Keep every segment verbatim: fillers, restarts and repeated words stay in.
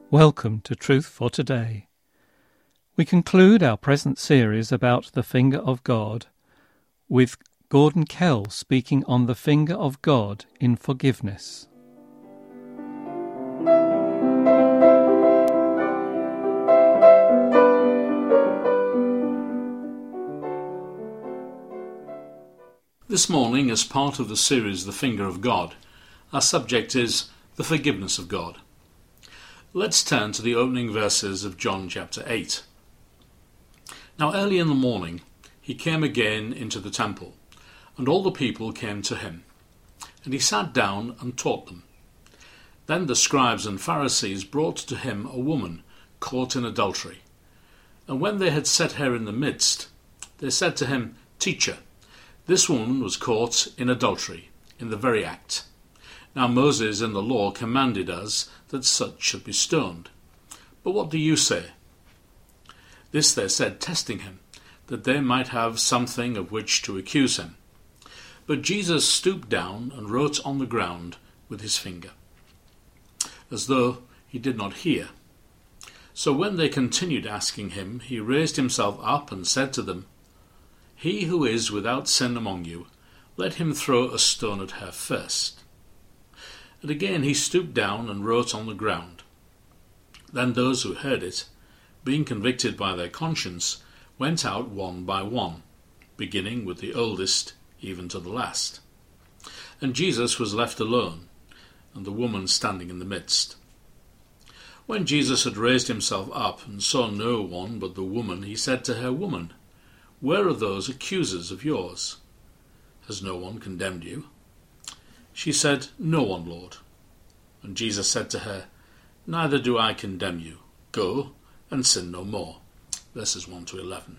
Welcome to Truth for Today. We conclude our present series about the finger of God with Gordon Kell speaking on the finger of God in forgiveness. This morning, as part of the series The Finger of God, our subject is the forgiveness of God. Let's turn to the opening verses of John chapter eight. Now early in the morning he came again into the temple, and all the people came to him. And he sat down and taught them. Then the scribes and Pharisees brought to him a woman caught in adultery. And when they had set her in the midst, they said to him, Teacher, this woman was caught in adultery, in the very act. Now Moses in the law commanded us that such should be stoned. But what do you say? This they said, testing him, that they might have something of which to accuse him. But Jesus stooped down and wrote on the ground with his finger, as though he did not hear. So when they continued asking him, he raised himself up and said to them, He who is without sin among you, let him throw a stone at her first. And again he stooped down and wrote on the ground. Then those who heard it, being convicted by their conscience, went out one by one, beginning with the oldest even to the last. And Jesus was left alone, and the woman standing in the midst. When Jesus had raised himself up and saw no one but the woman, he said to her, Woman, where are those accusers of yours? Has no one condemned you? She said, No one, Lord. And Jesus said to her, Neither do I condemn you. Go and sin no more. Verses one to eleven.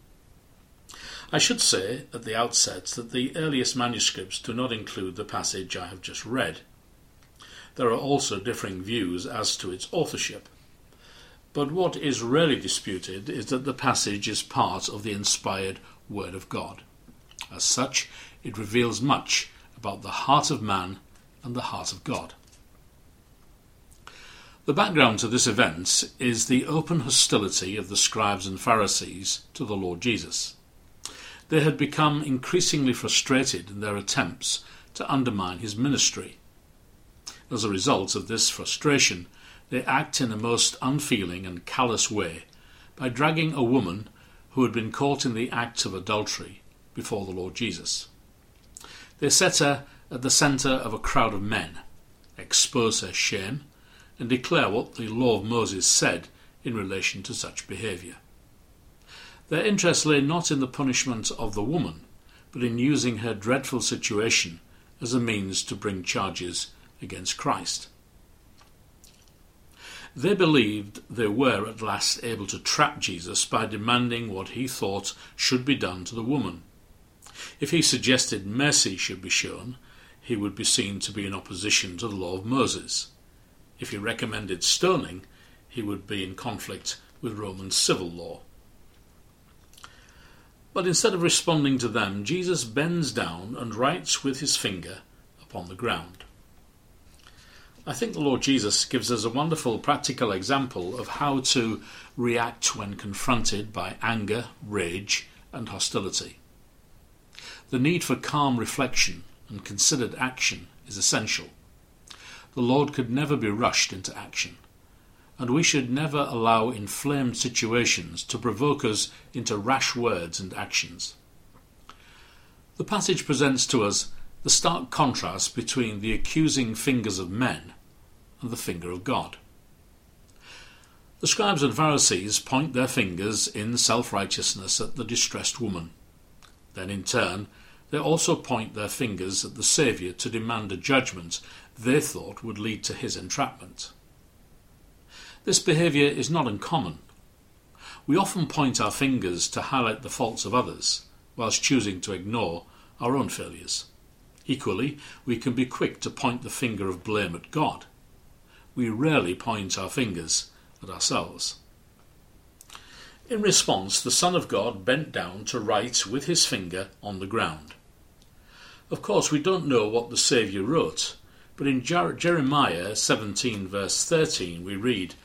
I should say at the outset that the earliest manuscripts do not include the passage I have just read. There are also differing views as to its authorship. But what is rarely disputed is that the passage is part of the inspired Word of God. As such, it reveals much about the heart of man and the heart of God. The background to this event is the open hostility of the scribes and Pharisees to the Lord Jesus. They had become increasingly frustrated in their attempts to undermine his ministry. As a result of this frustration, they act in a most unfeeling and callous way by dragging a woman who had been caught in the act of adultery before the Lord Jesus. They set her at the centre of a crowd of men, expose her shame, and declare what the law of Moses said in relation to such behaviour. Their interest lay not in the punishment of the woman, but in using her dreadful situation as a means to bring charges against Christ. They believed they were at last able to trap Jesus by demanding what he thought should be done to the woman. If he suggested mercy should be shown, he would be seen to be in opposition to the law of Moses. If he recommended stoning, he would be in conflict with Roman civil law. But instead of responding to them, Jesus bends down and writes with his finger upon the ground. I think the Lord Jesus gives us a wonderful practical example of how to react when confronted by anger, rage, and hostility. The need for calm reflection and considered action is essential. The Lord could never be rushed into action, and we should never allow inflamed situations to provoke us into rash words and actions. The passage presents to us the stark contrast between the accusing fingers of men and the finger of God. The scribes and Pharisees point their fingers in self-righteousness at the distressed woman. Then in turn, they also point their fingers at the Saviour to demand a judgment they thought would lead to his entrapment. This behaviour is not uncommon. We often point our fingers to highlight the faults of others, whilst choosing to ignore our own failures. Equally, we can be quick to point the finger of blame at God. We rarely point our fingers at ourselves. In response, the Son of God bent down to write with his finger on the ground. Of course, we don't know what the Saviour wrote, but in Jer- Jeremiah seventeen verse thirteen we read,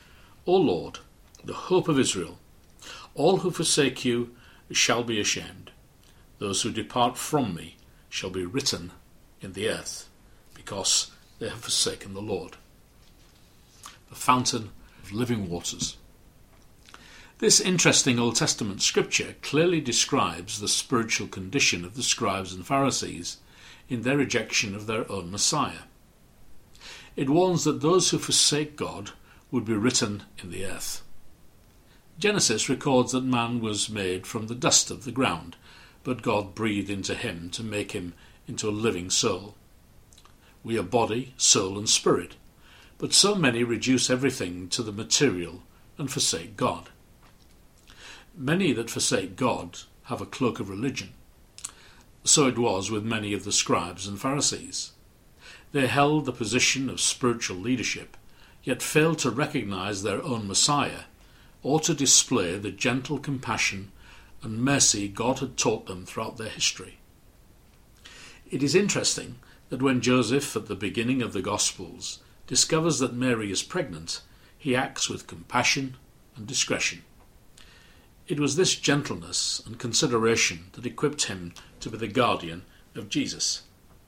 O Lord, the hope of Israel, all who forsake you shall be ashamed. Those who depart from me shall be written in the earth, because they have forsaken the Lord, the fountain of living waters. This interesting Old Testament scripture clearly describes the spiritual condition of the scribes and Pharisees in their rejection of their own Messiah. It warns that those who forsake God would be written in the earth. Genesis records that man was made from the dust of the ground, but God breathed into him to make him into a living soul. We are body, soul and spirit, but so many reduce everything to the material and forsake God. Many that forsake God have a cloak of religion. So it was with many of the scribes and Pharisees. They held the position of spiritual leadership, yet failed to recognize their own Messiah, or to display the gentle compassion and mercy God had taught them throughout their history. It is interesting that when Joseph, at the beginning of the Gospels, discovers that Mary is pregnant, he acts with compassion and discretion. It was this gentleness and consideration that equipped him to be the guardian of Jesus.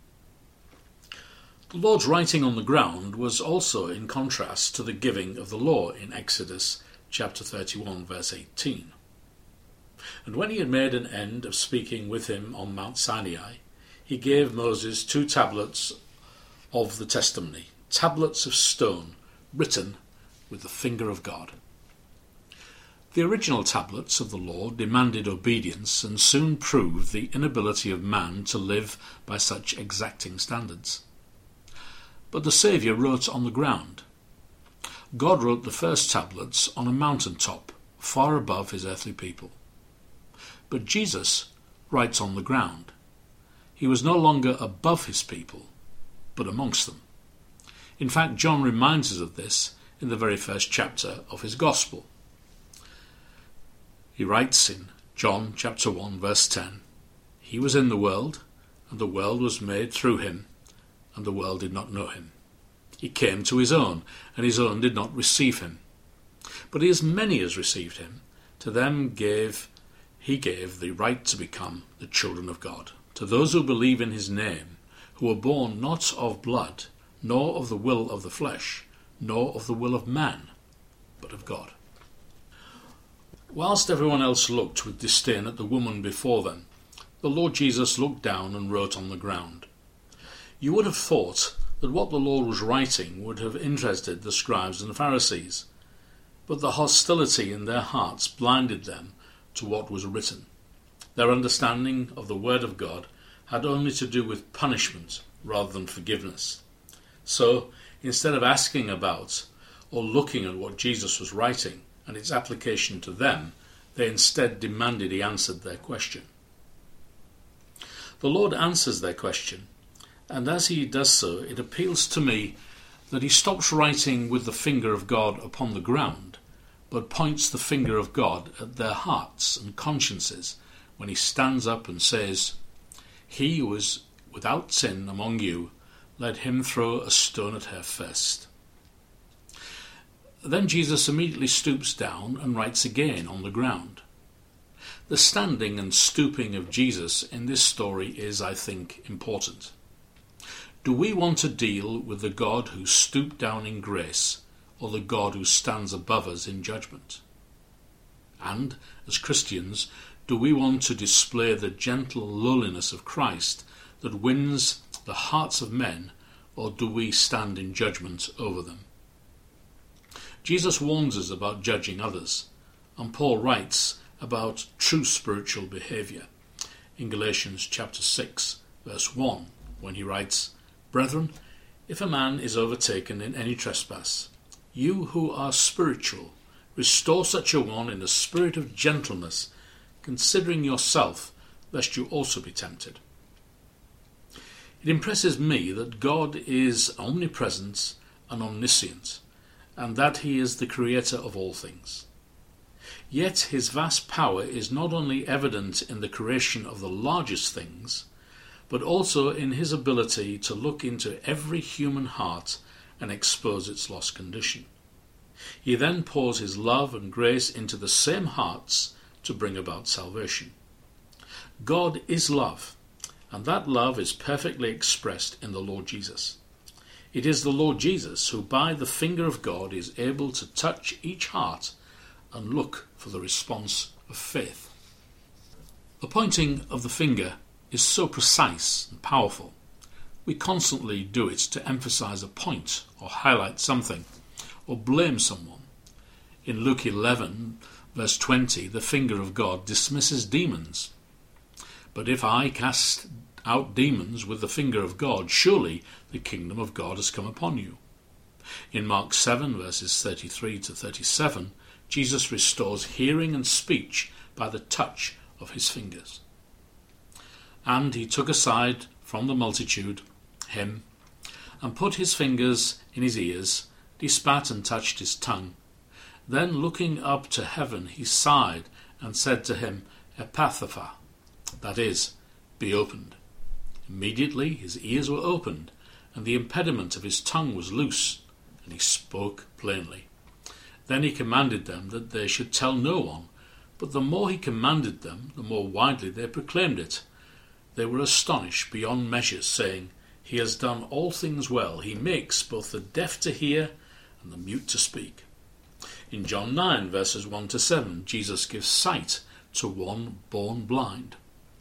The Lord's writing on the ground was also in contrast to the giving of the law in Exodus chapter thirty-one, verse eighteen. And when he had made an end of speaking with him on Mount Sinai, he gave Moses two tablets of the testimony, tablets of stone, written with the finger of God. The original tablets of the law demanded obedience and soon proved the inability of man to live by such exacting standards. But the Saviour wrote on the ground. God wrote the first tablets on a mountain top, far above his earthly people. But Jesus writes on the ground. He was no longer above his people, but amongst them. In fact, John reminds us of this in the very first chapter of his Gospel. He writes in John chapter one, verse ten, He was in the world, and the world was made through him, and the world did not know him. He came to his own, and his own did not receive him. But as many as received him, to them gave he gave the right to become the children of God, to those who believe in his name, who were born not of blood, nor of the will of the flesh, nor of the will of man, but of God. Whilst everyone else looked with disdain at the woman before them, the Lord Jesus looked down and wrote on the ground. You would have thought that what the Lord was writing would have interested the scribes and Pharisees, but the hostility in their hearts blinded them to what was written. Their understanding of the Word of God had only to do with punishment rather than forgiveness. So, instead of asking about or looking at what Jesus was writing and its application to them, they instead demanded he answered their question. The Lord answers their question, and as he does so, it appeals to me that he stops writing with the finger of God upon the ground, but points the finger of God at their hearts and consciences when he stands up and says, He who is without sin among you, let him throw a stone at her first. Then Jesus immediately stoops down and writes again on the ground. The standing and stooping of Jesus in this story is, I think, important. Do we want to deal with the God who stooped down in grace, or the God who stands above us in judgment? And, as Christians, do we want to display the gentle lowliness of Christ that wins the hearts of men, or do we stand in judgment over them? Jesus warns us about judging others, and Paul writes about true spiritual behaviour in Galatians chapter six, verse one, when he writes, Brethren, if a man is overtaken in any trespass, you who are spiritual, restore such a one in a spirit of gentleness, considering yourself, lest you also be tempted. It impresses me that God is omnipresent and omniscient, and that he is the creator of all things. Yet his vast power is not only evident in the creation of the largest things, but also in his ability to look into every human heart and expose its lost condition. He then pours his love and grace into the same hearts to bring about salvation. God is love, and that love is perfectly expressed in the Lord Jesus. It is the Lord Jesus who, by the finger of God, is able to touch each heart and look for the response of faith. The pointing of the finger is so precise and powerful. We constantly do it to emphasize a point or highlight something or blame someone. In Luke eleven, verse twenty, the finger of God dismisses demons. But if I cast out demons with the finger of God, surely the kingdom of God has come upon you. In Mark seven, verses thirty-three to thirty-seven, Jesus restores hearing and speech by the touch of his fingers. And he took aside from the multitude him, and put his fingers in his ears, he spat and touched his tongue. Then looking up to heaven, he sighed and said to him, Ephphatha, that is, be opened. Immediately his ears were opened, and the impediment of his tongue was loose, and he spoke plainly. Then he commanded them that they should tell no one, but the more he commanded them, the more widely they proclaimed it. They were astonished beyond measure, saying, He has done all things well. He makes both the deaf to hear and the mute to speak. In John nine, verses one to seven, Jesus gives sight to one born blind.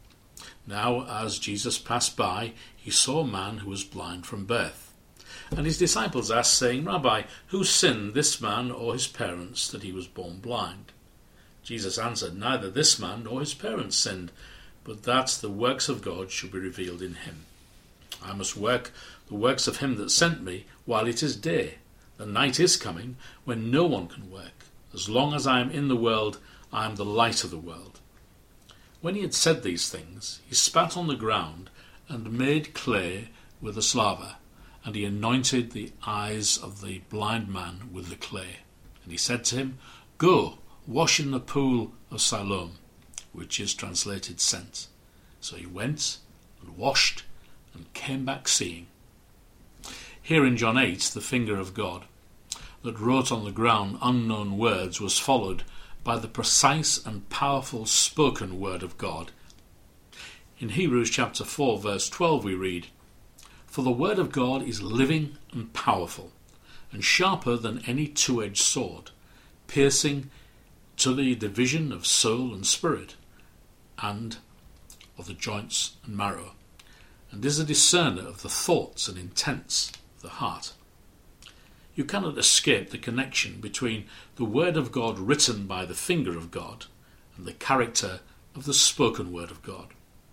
Now, as Jesus passed by, he saw a man who was blind from birth. And his disciples asked, saying, Rabbi, who sinned, this man or his parents, that he was born blind? Jesus answered, Neither this man nor his parents sinned, but that the works of God should be revealed in him. I must work the works of him that sent me while it is day. The night is coming when no one can work. As long as I am in the world, I am the light of the world. When he had said these things, he spat on the ground and made clay with a slaver, and he anointed the eyes of the blind man with the clay. And he said to him, Go, wash in the pool of Siloam, which is translated sent. So he went and washed and came back seeing. Here in John eight, the finger of God that wrote on the ground unknown words was followed by the precise and powerful spoken word of God. In Hebrews chapter four, verse twelve, we read, For the word of God is living and powerful, and sharper than any two-edged sword, piercing to the division of soul and spirit, and of the joints and marrow, and is a discerner of the thoughts and intents of the heart. You cannot escape the connection between the word of God written by the finger of God and the character of the spoken word of God.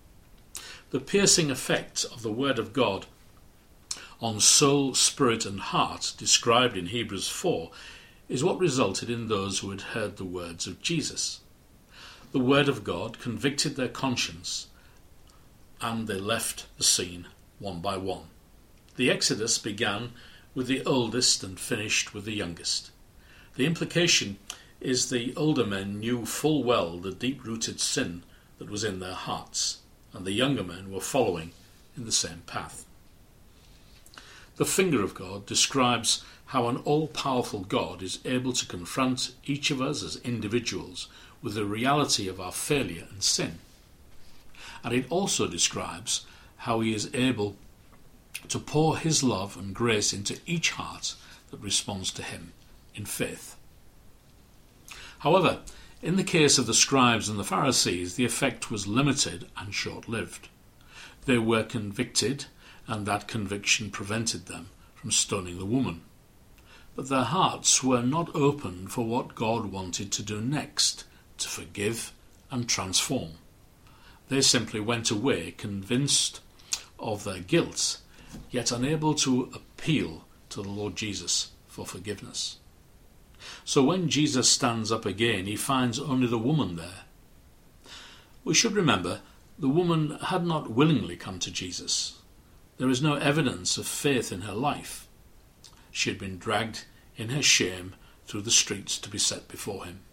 The piercing effect of the word of God on soul, spirit and heart, described in Hebrews four, is what resulted in those who had heard the words of Jesus. The word of God convicted their conscience, and they left the scene one by one. The Exodus began with the oldest and finished with the youngest. The implication is the older men knew full well the deep-rooted sin that was in their hearts, and the younger men were following in the same path. The finger of God describes how an all-powerful God is able to confront each of us as individuals with the reality of our failure and sin. And it also describes how he is able to pour his love and grace into each heart that responds to him in faith. However, in the case of the scribes and the Pharisees, the effect was limited and short-lived. They were convicted, and that conviction prevented them from stoning the woman. But their hearts were not open for what God wanted to do next, to forgive and transform. They simply went away convinced of their guilt, yet unable to appeal to the Lord Jesus for forgiveness. So when Jesus stands up again, he finds only the woman there. We should remember the woman had not willingly come to Jesus. There is no evidence of faith in her life. She had been dragged in her shame through the streets to be set before him.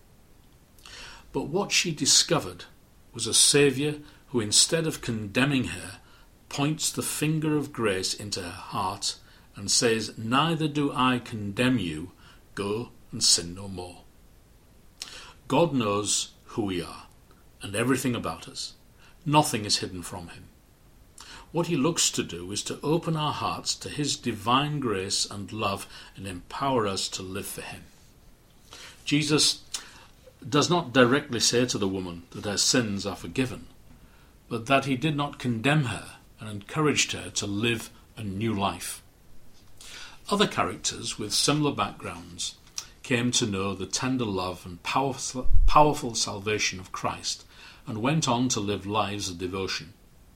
But what she discovered was a Saviour who, instead of condemning her, points the finger of grace into her heart and says, Neither do I condemn you, Go and sin no more. God knows who we are and everything about us. Nothing is hidden from him. What he looks to do is to open our hearts to his divine grace and love and empower us to live for him. Jesus does not directly say to the woman that her sins are forgiven, but that he did not condemn her and encouraged her to live a new life. Other characters with similar backgrounds came to know the tender love and powerful, powerful salvation of Christ and went on to live lives of devotion.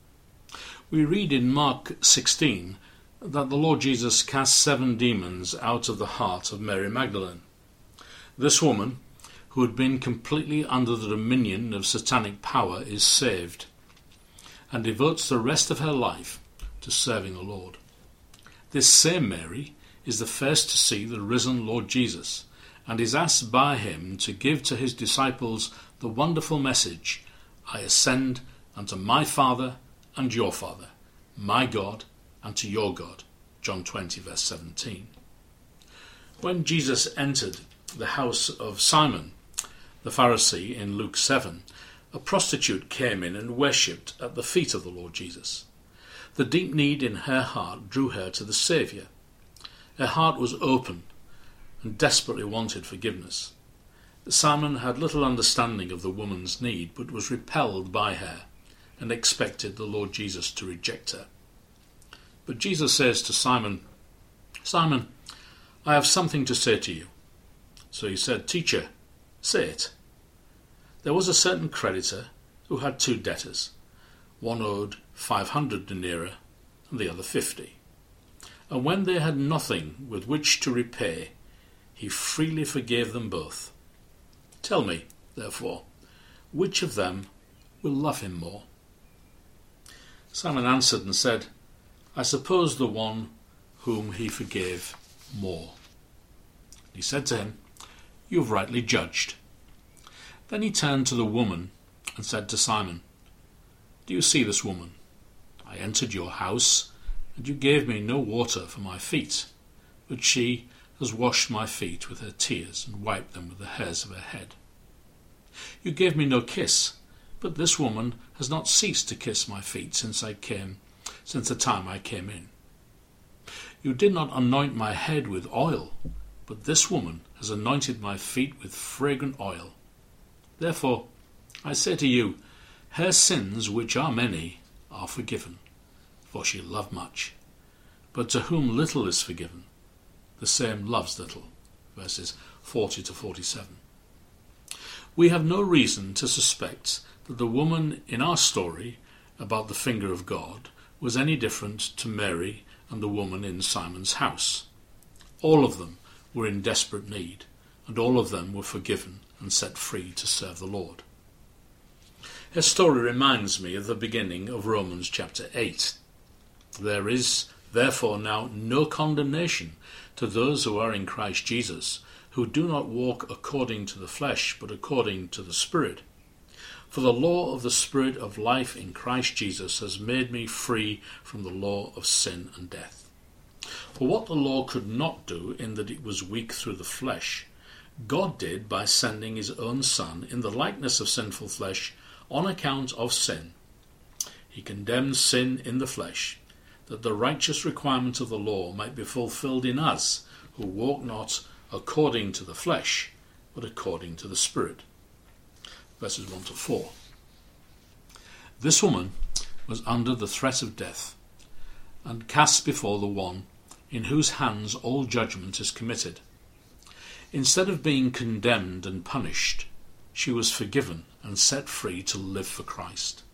We read in Mark sixteen that the Lord Jesus cast seven demons out of the heart of Mary Magdalene. This woman, who had been completely under the dominion of satanic power, is saved and devotes the rest of her life to serving the Lord. This same Mary is the first to see the risen Lord Jesus and is asked by him to give to his disciples the wonderful message, I ascend unto my Father and your Father, my God and to your God. John twenty verse seventeen. When Jesus entered the house of Simon the Pharisee in Luke seven, a prostitute came in and worshipped at the feet of the Lord Jesus. The deep need in her heart drew her to the Saviour. Her heart was open and desperately wanted forgiveness. Simon had little understanding of the woman's need, but was repelled by her and expected the Lord Jesus to reject her. But Jesus says to Simon, Simon, I have something to say to you. So he said, Teacher, say it. There was a certain creditor who had two debtors. One owed five hundred denarii and the other fifty. And when they had nothing with which to repay, he freely forgave them both. Tell me, therefore, which of them will love him more? Simon answered and said, I suppose the one whom he forgave more. He said to him, You have rightly judged. Then he turned to the woman and said to Simon, Do you see this woman? I entered your house, and you gave me no water for my feet, but she has washed my feet with her tears and wiped them with the hairs of her head. You gave me no kiss, but this woman has not ceased to kiss my feet since I came, since the time I came in. You did not anoint my head with oil, but this woman has anointed my feet with fragrant oil. Therefore, I say to you, her sins, which are many, are forgiven, for she loved much. But to whom little is forgiven, the same loves little. Verses forty to forty-seven. We have no reason to suspect that the woman in our story about the finger of God was any different to Mary and the woman in Simon's house. All of them were in desperate need, and all of them were forgiven and set free to serve the Lord. Her story reminds me of the beginning of Romans chapter eight. There is therefore now no condemnation to those who are in Christ Jesus, who do not walk according to the flesh, but according to the Spirit. For the law of the Spirit of life in Christ Jesus has made me free from the law of sin and death. For what the law could not do, in that it was weak through the flesh, God did by sending his own Son in the likeness of sinful flesh on account of sin. He condemned sin in the flesh, that the righteous requirement of the law might be fulfilled in us, who walk not according to the flesh, but according to the Spirit. Verses one to four. This woman was under the threat of death, and cast before the one in whose hands all judgment is committed. Instead of being condemned and punished, she was forgiven and set free to live for Christ.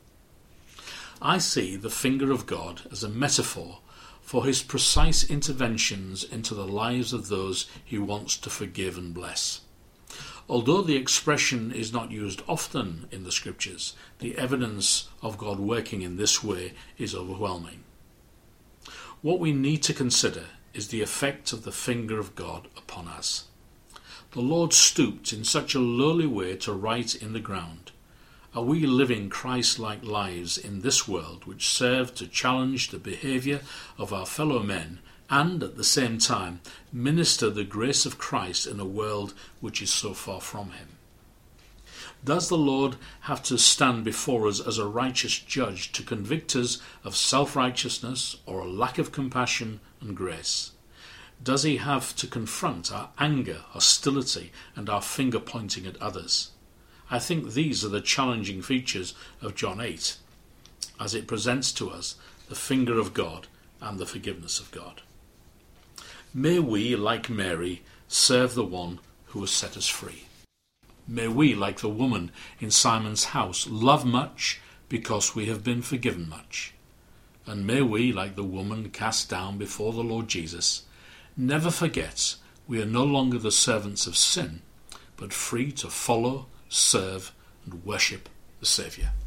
I see the finger of God as a metaphor for his precise interventions into the lives of those he wants to forgive and bless. Although the expression is not used often in the Scriptures, the evidence of God working in this way is overwhelming. What we need to consider is the effect of the finger of God upon us. The Lord stooped in such a lowly way to write in the ground. Are we living Christ-like lives in this world which serve to challenge the behaviour of our fellow men and at the same time minister the grace of Christ in a world which is so far from him? Does the Lord have to stand before us as a righteous judge to convict us of self-righteousness or a lack of compassion and grace? Does he have to confront our anger, hostility, and our finger pointing at others? I think these are the challenging features of John eight, as it presents to us the finger of God and the forgiveness of God. May we, like Mary, serve the one who has set us free. May we, like the woman in Simon's house, love much because we have been forgiven much. And may we, like the woman cast down before the Lord Jesus, never forget we are no longer the servants of sin, but free to follow, serve, and worship the Saviour.